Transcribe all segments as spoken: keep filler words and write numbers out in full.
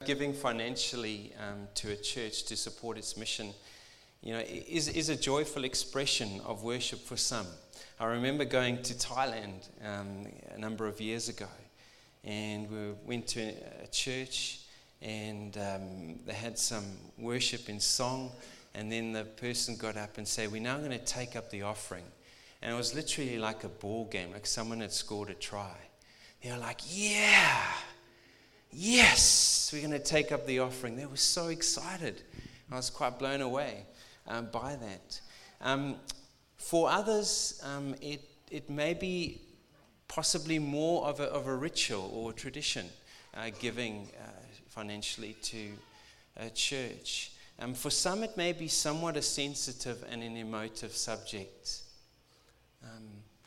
giving financially um, to a church to support its mission, you know, is, is a joyful expression of worship for some. I remember going to Thailand um, a number of years ago, and we went to a church, and um, they had some worship in song, and then the person got up and said, "We're now going to take up the offering." And it was literally like a ball game, like someone had scored a try. They were like, "Yeah, yes, we're going to take up the offering." They were so excited. I was quite blown away um, by that. Um, for others, um, it it may be possibly more of a, of a ritual or a tradition, uh, giving uh, financially to a church. Um, for some, it may be somewhat a sensitive and an emotive subject. Um,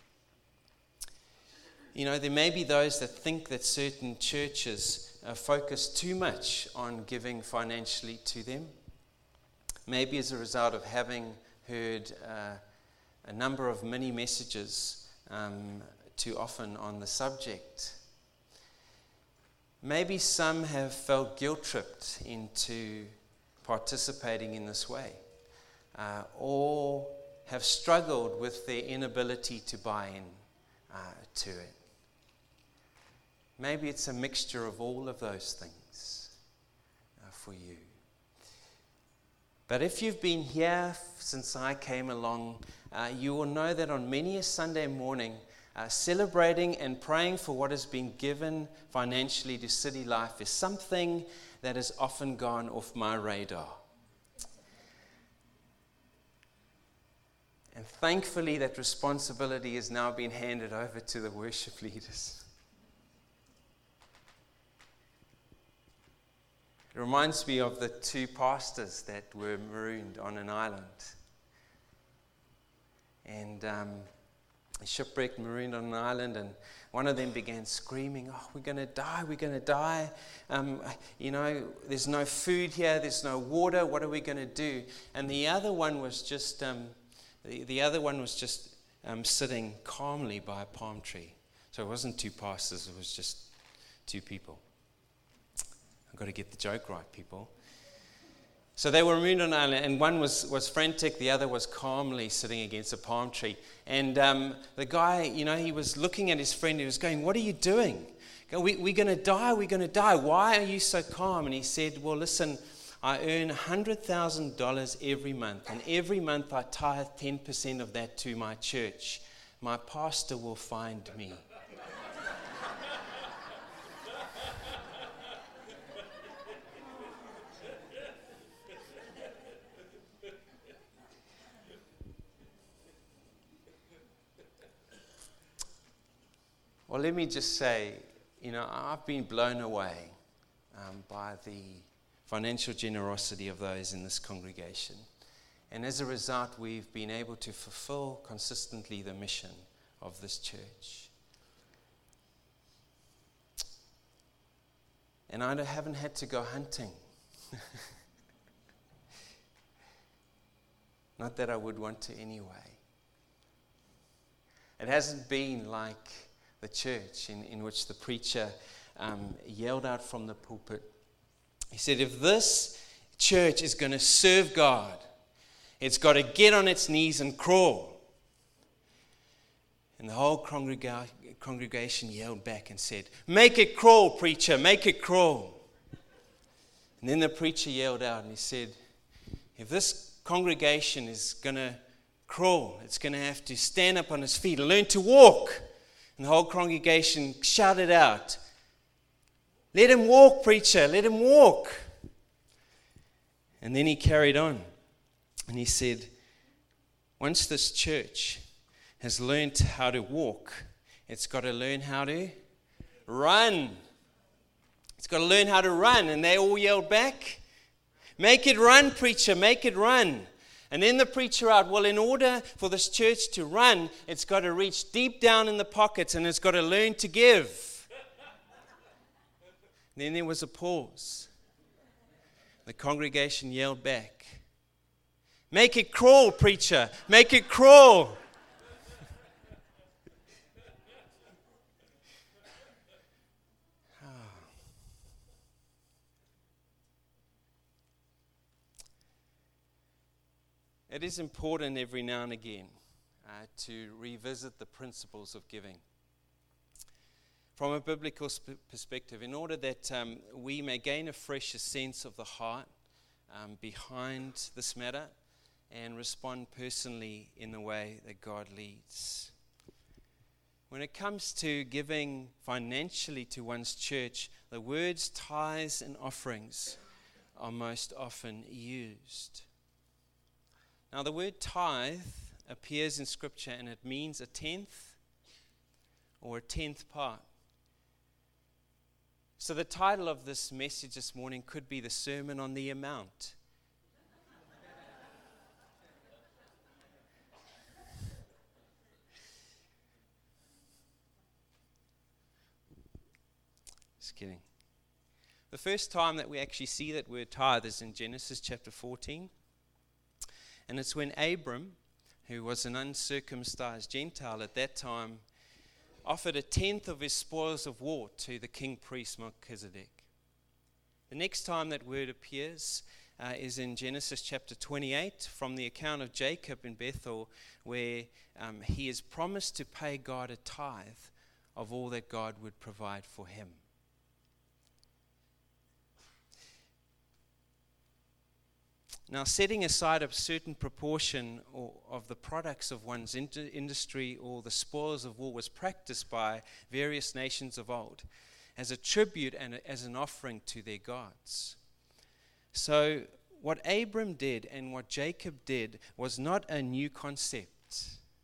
you know, there may be those that think that certain churches uh, focus too much on giving financially to them. Maybe as a result of having heard uh, a number of mini messages um, too often on the subject. Maybe some have felt guilt-tripped into participating in this way, uh, or have struggled with their inability to buy in uh, to it. Maybe it's a mixture of all of those things uh, for you. But if you've been here since I came along, uh, you will know that on many a Sunday morning, uh, celebrating and praying for what has been given financially to City Life is something that has often gone off my radar. And thankfully, that responsibility has now been handed over to the worship leaders. It reminds me of the two pastors that were marooned on an island. And um, shipwrecked, marooned on an island, and one of them began screaming, "Oh, we're going to die, we're going to die. Um, you know, there's no food here, there's no water, what are we going to do?" And the other one was just, um, the, the other one was just um, sitting calmly by a palm tree. So it wasn't two pastors, it was just two people. I've got to get the joke right, people. So they were marooned on an island, and one was, was frantic, the other was calmly sitting against a palm tree. And um, the guy, you know, he was looking at his friend, he was going, "What are you doing? We, we're going to die, we're going to die. Why are you so calm?" And he said, "Well, listen, I earn one hundred thousand dollars every month, and every month I tithe ten percent of that to my church. My pastor will find me." Well, let me just say, you know, I've been blown away um, by the financial generosity of those in this congregation. And as a result, we've been able to fulfill consistently the mission of this church. And I haven't had to go hunting. Not that I would want to anyway. It hasn't been like the church in, in which the preacher um, yelled out from the pulpit. He said, "If this church is going to serve God, it's got to get on its knees and crawl." And the whole congrega- congregation yelled back and said, "Make it crawl, preacher, make it crawl." And then the preacher yelled out and he said, "If this congregation is going to crawl, it's going to have to stand up on its feet and learn to walk." And the whole congregation shouted out, "Let him walk, preacher, let him walk." And then he carried on. And he said, once this church has learned how to walk, it's got to learn how to run. It's got to learn how to run. And they all yelled back, "Make it run, preacher, make it run." And then the preacher out, "Well, in order for this church to run, it's got to reach deep down in the pockets and it's got to learn to give." Then there was a pause. The congregation yelled back, "Make it crawl, preacher, make it crawl." it is important every now and again uh, to revisit the principles of giving from a biblical sp- perspective, in order that um, we may gain a fresh sense of the heart um, behind this matter and respond personally in the way that God leads. When it comes to giving financially to one's church, the words tithes and offerings are most often used. Now, the word tithe appears in Scripture, and it means a tenth or a tenth part. So the title of this message this morning could be the Sermon on the Amount. Just kidding. The first time that we actually see that word tithe is in Genesis chapter fourteen. And it's when Abram, who was an uncircumcised Gentile at that time, offered a tenth of his spoils of war to the king priest Melchizedek. The next time that word appears uh, is in Genesis chapter twenty-eight, from the account of Jacob in Bethel, where um, he is promised to pay God a tithe of all that God would provide for him. Now, setting aside a certain proportion or, of the products of one's inter- industry or the spoils of war was practiced by various nations of old as a tribute and a, as an offering to their gods. So what Abram did and what Jacob did was not a new concept.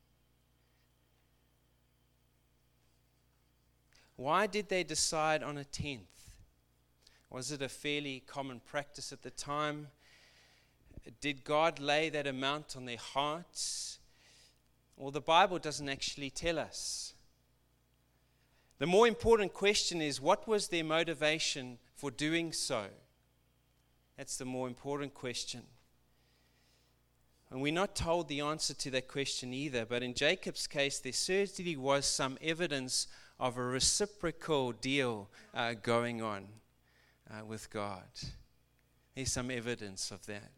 Why did they decide on a tenth? Was it a fairly common practice at the time? Did God lay that amount on their hearts? Well, the Bible doesn't actually tell us. The more important question is, what was their motivation for doing so? That's the more important question. And we're not told the answer to that question either, but in Jacob's case, there certainly was some evidence of a reciprocal deal uh, going on uh, with God. There's some evidence of that.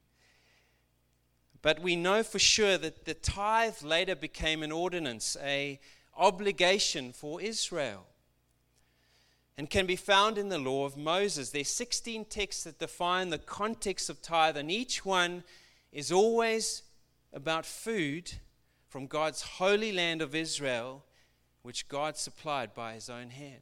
But we know for sure that the tithe later became an ordinance, an obligation for Israel, and can be found in the law of Moses. There's sixteen texts that define the context of tithe, and each one is always about food from God's holy land of Israel, which God supplied by his own hand.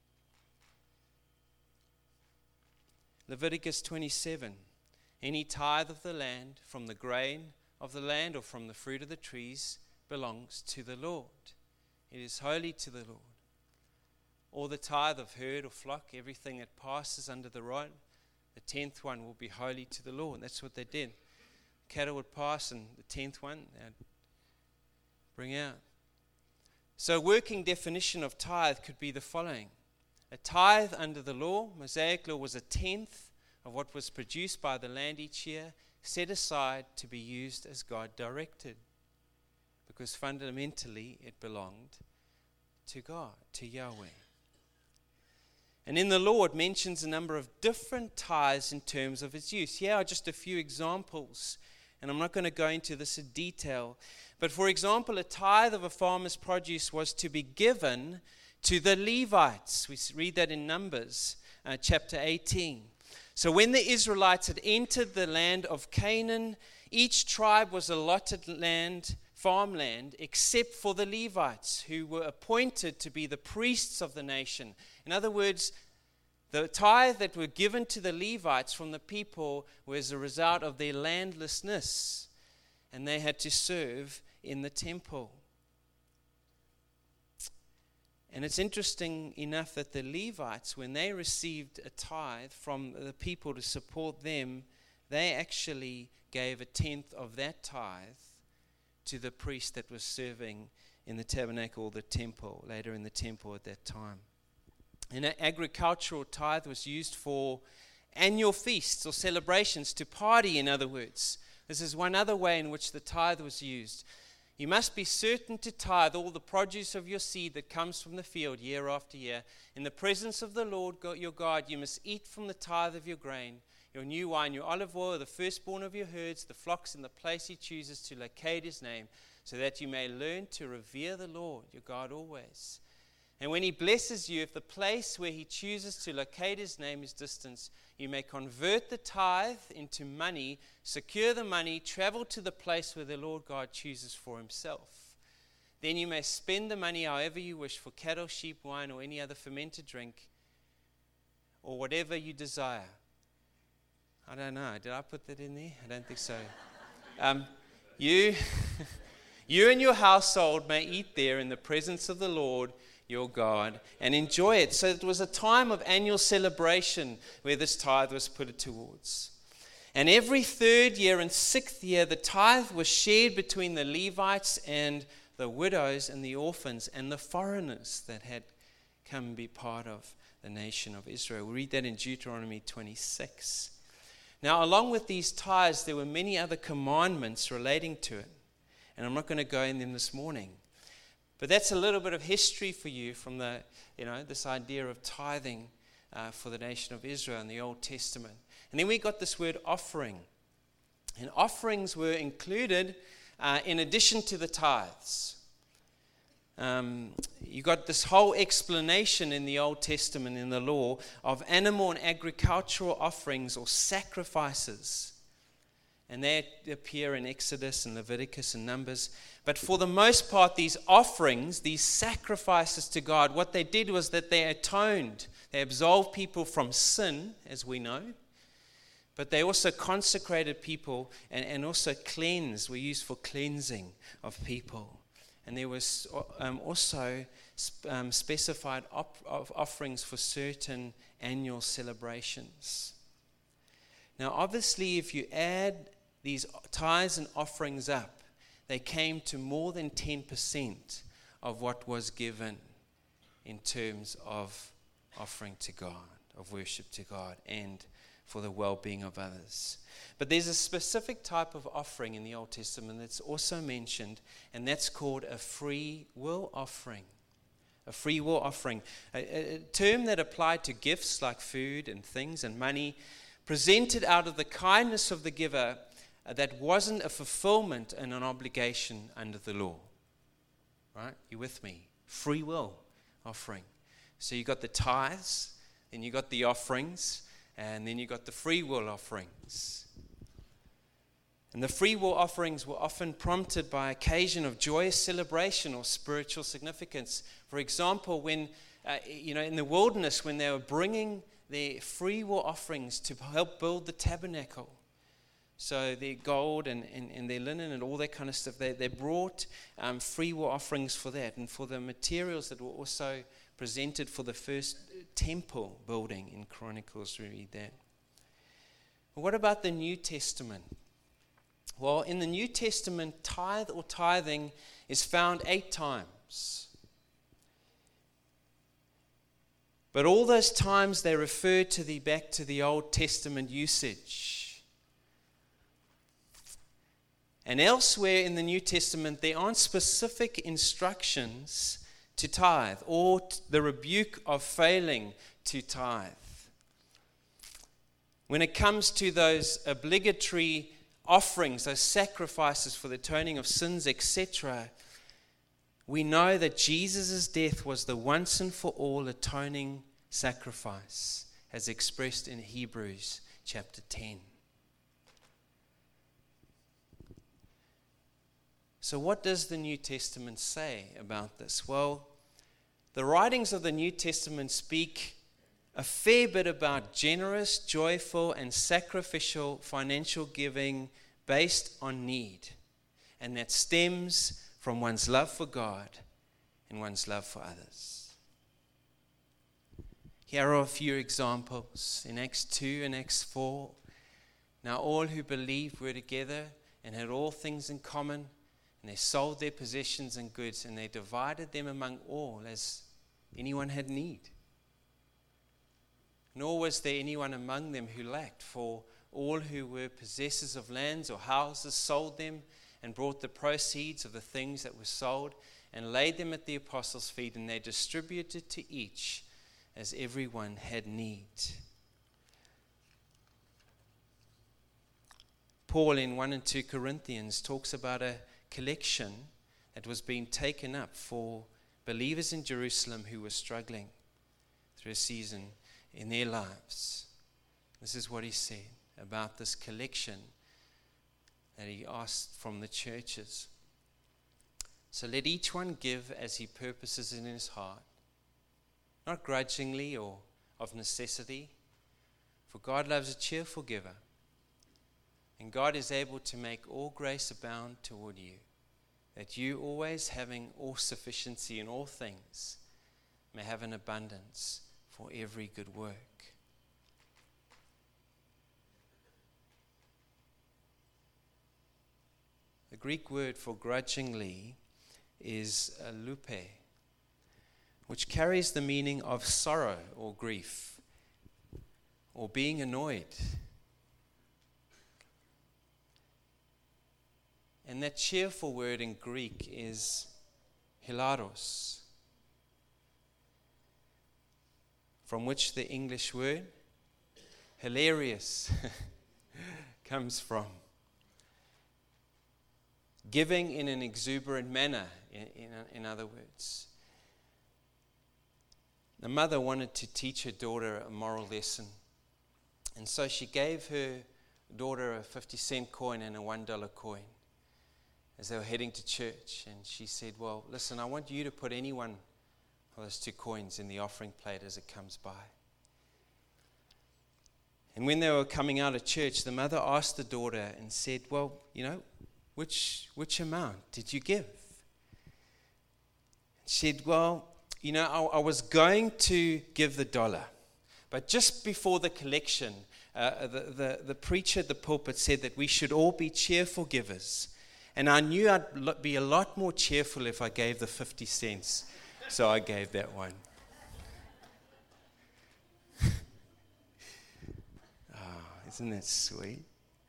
Leviticus twenty-seven. Any tithe of the land, from the grain of the land or from the fruit of the trees, belongs to the Lord. It is holy to the Lord. Or the tithe of herd or flock, everything that passes under the rod, the tenth one will be holy to the Lord. That's what they did. Cattle would pass, and the tenth one they'd bring out. So a working definition of tithe could be the following. A tithe under the law, Mosaic law, was a tenth of what was produced by the land each year, set aside to be used as God directed, because fundamentally it belonged to God, to Yahweh. And in the law it mentions a number of different tithes in terms of its use. Here are just a few examples, and I'm not going to go into this in detail, but for example, a tithe of a farmer's produce was to be given to the Levites. We read that in Numbers uh, chapter eighteen. So when the Israelites had entered the land of Canaan, each tribe was allotted land, farmland, except for the Levites, who were appointed to be the priests of the nation. In other words, the tithe that were given to the Levites from the people was a result of their landlessness, and they had to serve in the temple. And it's interesting enough that the Levites, when they received a tithe from the people to support them, they actually gave a tenth of that tithe to the priest that was serving in the tabernacle or the temple, later in the temple at that time. And an agricultural tithe was used for annual feasts or celebrations, to party, in other words. This is one other way in which the tithe was used. You must be certain to tithe all the produce of your seed that comes from the field year after year. In the presence of the Lord your God, you must eat from the tithe of your grain, your new wine, your olive oil, the firstborn of your herds, the flocks in the place he chooses to locate his name, so that you may learn to revere the Lord your God always. And when he blesses you, if the place where he chooses to locate his name is distant, you may convert the tithe into money, secure the money, travel to the place where the Lord God chooses for himself. Then you may spend the money however you wish for cattle, sheep, wine, or any other fermented drink, or whatever you desire. I don't know. Did I put that in there? I don't think so. Um, you, you and your household may eat there in the presence of the Lord your God and enjoy it. So it was a time of annual celebration where this tithe was put towards. And every third year and sixth year, the tithe was shared between the Levites and the widows and the orphans and the foreigners that had come be part of the nation of Israel. We read that in Deuteronomy twenty-six. Now, along with these tithes, there were many other commandments relating to it. And I'm not going to go in them this morning. But that's a little bit of history for you from the, you know, this idea of tithing uh, for the nation of Israel in the Old Testament. And then we got this word offering. And offerings were included uh, in addition to the tithes. Um, you got this whole explanation in the Old Testament, in the law, of animal and agricultural offerings or sacrifices. And they appear in Exodus and Leviticus and Numbers. But for the most part, these offerings, these sacrifices to God, what they did was that they atoned. They absolved people from sin, as we know. But they also consecrated people and, and also cleansed, were used for cleansing of people. And there was um, also um, specified op- of offerings for certain annual celebrations. Now, obviously, if you add these tithes and offerings up, they came to more than ten percent of what was given in terms of offering to God, of worship to God, and for the well-being of others. But there's a specific type of offering in the Old Testament that's also mentioned, and that's called a free will offering. A free will offering, a, a term that applied to gifts like food and things and money, presented out of the kindness of the giver, uh, that wasn't a fulfillment and an obligation under the law. Right? You with me? Free will offering. So you got the tithes, and you got the offerings, and then you got the free will offerings. And the free will offerings were often prompted by occasion of joyous celebration or spiritual significance. For example, when, uh, you know, in the wilderness, when they were bringing their free will offerings to help build the tabernacle, so their gold and, and, and their linen and all that kind of stuff, they, they brought um, free will offerings for that, and for the materials that were also presented for the first temple building in Chronicles. We read that. But what about the New Testament? Well, in the New Testament, tithe or tithing is found eight times. But all those times they refer to the back to the Old Testament usage. And elsewhere in the New Testament, there aren't specific instructions to tithe or the rebuke of failing to tithe. When it comes to those obligatory offerings, those sacrifices for the atoning of sins, et cetera, we know that Jesus' death was the once and for all atoning sacrifice, as expressed in Hebrews chapter ten. So what does the New Testament say about this? Well, the writings of the New Testament speak a fair bit about generous, joyful, and sacrificial financial giving based on need. And that stems from one's love for God and one's love for others. Here are a few examples in Acts two and Acts four. Now all who believed were together and had all things in common, and they sold their possessions and goods, and they divided them among all as anyone had need. Nor was there anyone among them who lacked, for all who were possessors of lands or houses sold them and brought the proceeds of the things that were sold and laid them at the apostles' feet, and they distributed to each as everyone had need. Paul in First and Second Corinthians talks about a collection that was being taken up for believers in Jerusalem who were struggling through a season in their lives. This is what he said about this collection that he asked from the churches. So let each one give as he purposes in his heart, not grudgingly or of necessity, for God loves a cheerful giver. And God is able to make all grace abound toward you, that you, always having all sufficiency in all things, may have an abundance for every good work. The Greek word for grudgingly is lupe, which carries the meaning of sorrow or grief, or being annoyed. And that cheerful word in Greek is hilaros, from which the English word hilarious comes from. Giving in an exuberant manner, in, in, in other words. The mother wanted to teach her daughter a moral lesson, and so she gave her daughter a fifty cent coin and a one dollar coin as they were heading to church. And she said, well, listen, I want you to put any one of those two coins in the offering plate as it comes by. And when they were coming out of church, the mother asked the daughter and said, well, you know, which which amount did you give? She said, well, you know, I, I was going to give the dollar, but just before the collection, uh, the, the, the preacher at the pulpit said that we should all be cheerful givers. And I knew I'd be a lot more cheerful if I gave the fifty cents. So I gave that one. Oh, isn't that sweet?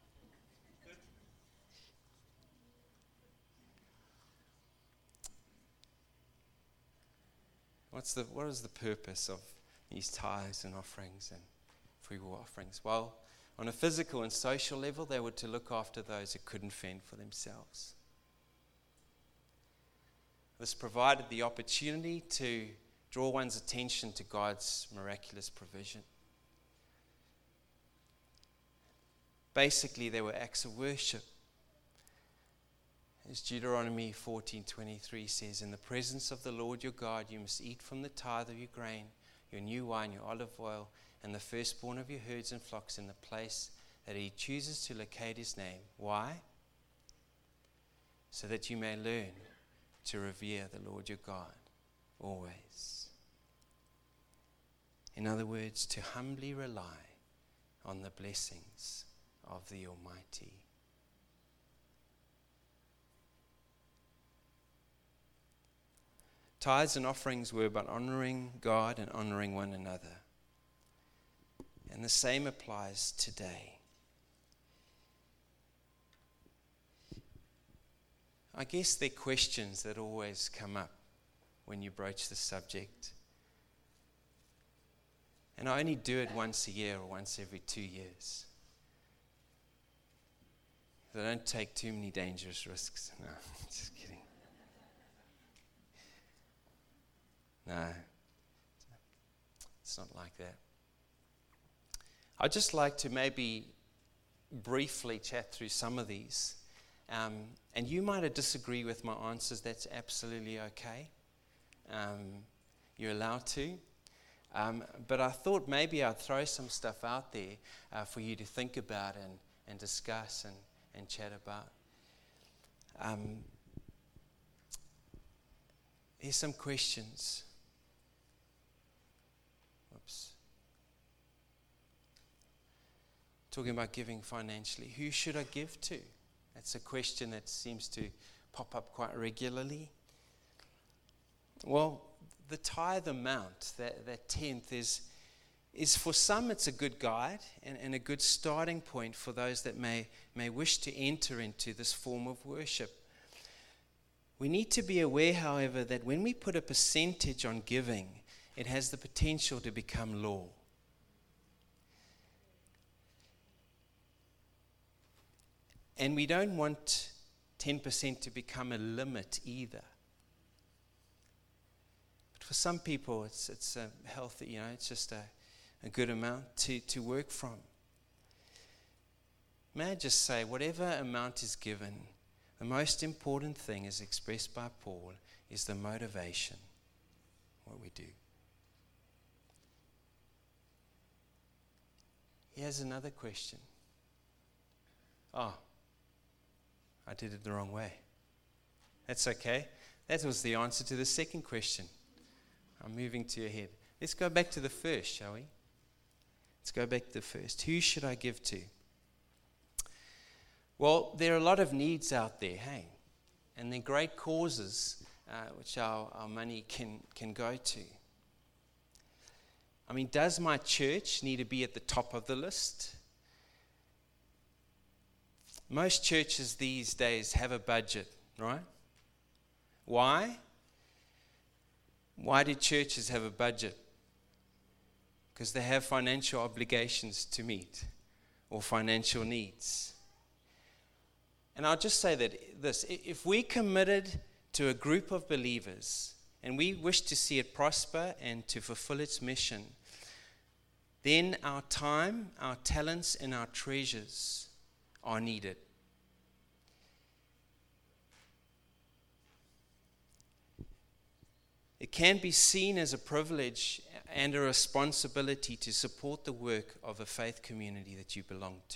What's the, what is the purpose of these tithes and offerings and free will offerings? Well, on a physical and social level, they were to look after those who couldn't fend for themselves. This provided the opportunity to draw one's attention to God's miraculous provision. Basically, they were acts of worship. As Deuteronomy fourteen twenty-three says, in the presence of the Lord your God, you must eat from the tithe of your grain, your new wine, your olive oil, and the firstborn of your herds and flocks in the place that he chooses to locate his name. Why? So that you may learn to revere the Lord your God always. In other words, to humbly rely on the blessings of the Almighty. Tithes and offerings were about honoring God and honoring one another. And the same applies today. I guess there are questions that always come up when you broach the subject. And I only do it once a year or once every two years. I don't take too many dangerous risks. No, just kidding. No, it's not like that. I'd just like to maybe briefly chat through some of these. Um, and you might disagree with my answers. That's absolutely okay. Um, you're allowed to. Um, but I thought maybe I'd throw some stuff out there uh, for you to think about and, and discuss and, and chat about. Um, here's some questions. Whoops. Talking about giving financially. Who should I give to? That's a question that seems to pop up quite regularly. Well, the tithe amount, that, that tenth, is, is for some it's a good guide and, and a good starting point for those that may, may wish to enter into this form of worship. We need to be aware, however, that when we put a percentage on giving, it has the potential to become law. And we don't want ten percent to become a limit either. But for some people, it's it's a healthy, you know, it's just a, a good amount to, to work from. May I just say, whatever amount is given, the most important thing, as expressed by Paul, is the motivation, what we do. Here's another question. Oh, I did it the wrong way. That's okay. That was the answer to the second question. I'm moving to your head. Let's go back to the first, shall we? Let's go back to the first. Who should I give to? Well, there are a lot of needs out there, hey? And they're great causes uh, which our, our money can, can go to. I mean, does my church need to be at the top of the list? Most churches these days have a budget, right? Why? Why do churches have a budget? Because they have financial obligations to meet or financial needs. And I'll just say that this, if we committed to a group of believers and we wish to see it prosper and to fulfill its mission, then our time, our talents, and our treasures are needed. It can be seen as a privilege and a responsibility to support the work of a faith community that you belong to.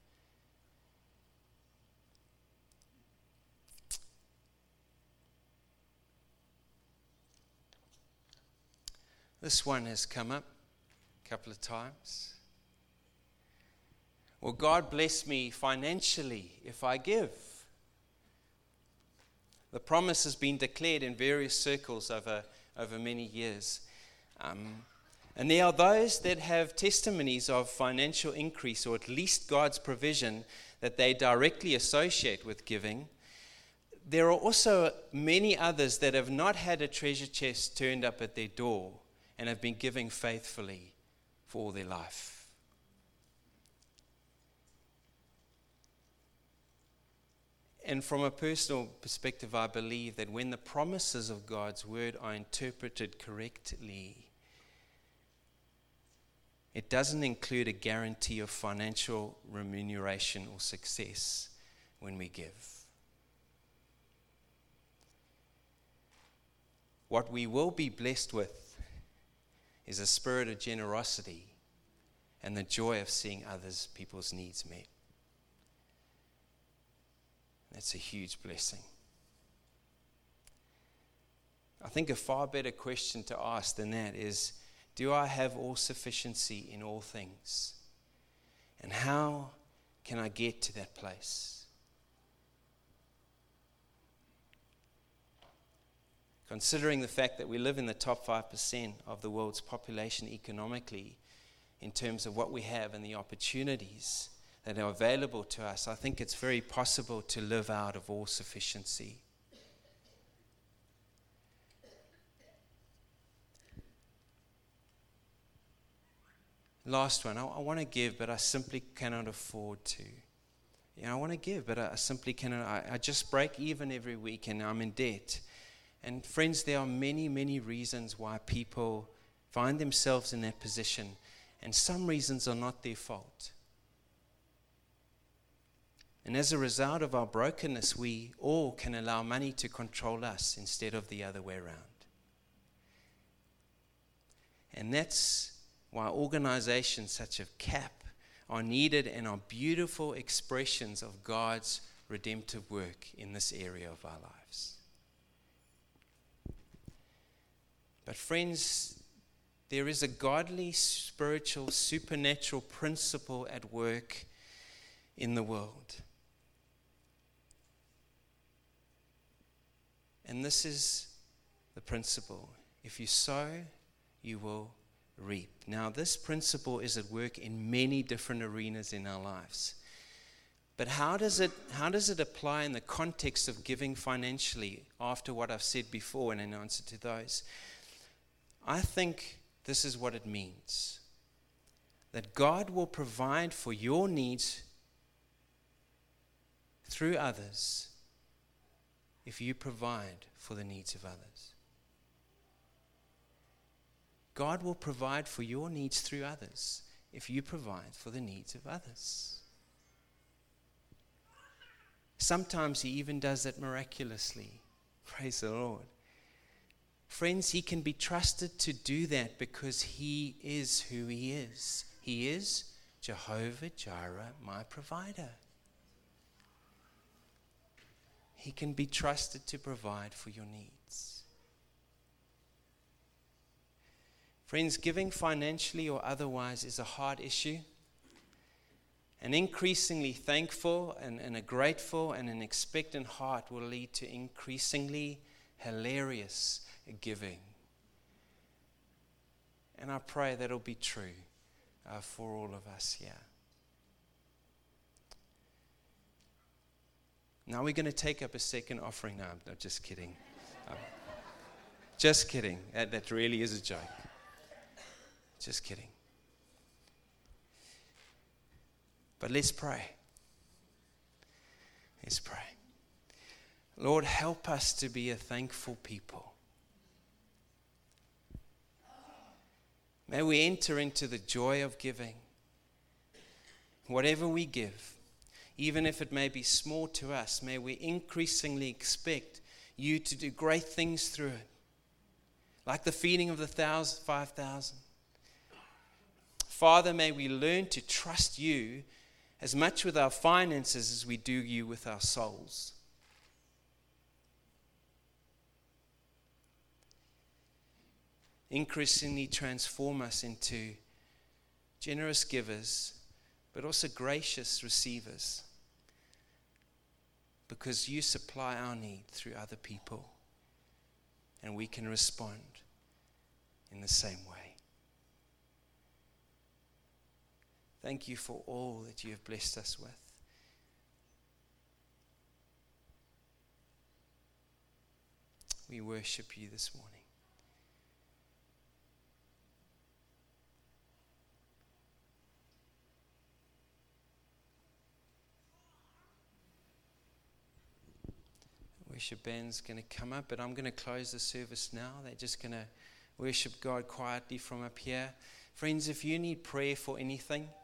This one has come up a couple of times. Will God bless me financially if I give? The promise has been declared in various circles over, over many years. Um, and there are those that have testimonies of financial increase, or at least God's provision that they directly associate with giving. There are also many others that have not had a treasure chest turned up at their door and have been giving faithfully for all their life. And from a personal perspective, I believe that when the promises of God's word are interpreted correctly, it doesn't include a guarantee of financial remuneration or success when we give. What we will be blessed with is a spirit of generosity and the joy of seeing others, people's needs met. That's a huge blessing. I think a far better question to ask than that is, do I have all sufficiency in all things? And how can I get to that place? Considering the fact that we live in the top five percent of the world's population economically, in terms of what we have and the opportunities that are available to us, I think it's very possible to live out of all sufficiency. Last one, I, I want to give, but I simply cannot afford to. You know, I want to give, but I, I simply cannot. I, I just break even every week and I'm in debt. And friends, there are many, many reasons why people find themselves in that position, and some reasons are not their fault. And as a result of our brokenness, we all can allow money to control us instead of the other way around. And that's why organizations such as C A P are needed and are beautiful expressions of God's redemptive work in this area of our lives. But friends, there is a godly, spiritual, supernatural principle at work in the world. And this is the principle. If you sow, you will reap. Now, this principle is at work in many different arenas in our lives. But how does it how does it apply in the context of giving financially after what I've said before and in answer to those? I think this is what it means. That God will provide for your needs through others if you provide for the needs of others. God will provide for your needs through others if you provide for the needs of others. Sometimes he even does that miraculously. Praise the Lord. Friends, he can be trusted to do that because he is who he is. He is Jehovah Jireh, my provider. He can be trusted to provide for your needs. Friends, giving financially or otherwise is a hard issue. An increasingly thankful and, and a grateful and an expectant heart will lead to increasingly hilarious giving. And I pray that'll be true uh, for all of us here. Now we're going to take up a second offering. No, I'm not just kidding. Um, just kidding. That, that really is a joke. Just kidding. But let's pray. Let's pray. Lord, help us to be a thankful people. May we enter into the joy of giving. Whatever we give, even if it may be small to us, may we increasingly expect you to do great things through it. Like the feeding of the thousand, five thousand. Father, may we learn to trust you as much with our finances as we do you with our souls. Increasingly transform us into generous givers, but also gracious receivers, because you supply our need through other people, and we can respond in the same way. Thank you for all that you have blessed us with. We worship you this morning. Worship band's going to come up, but I'm going to close the service now. They're just going to worship God quietly from up here. Friends, if you need prayer for anything,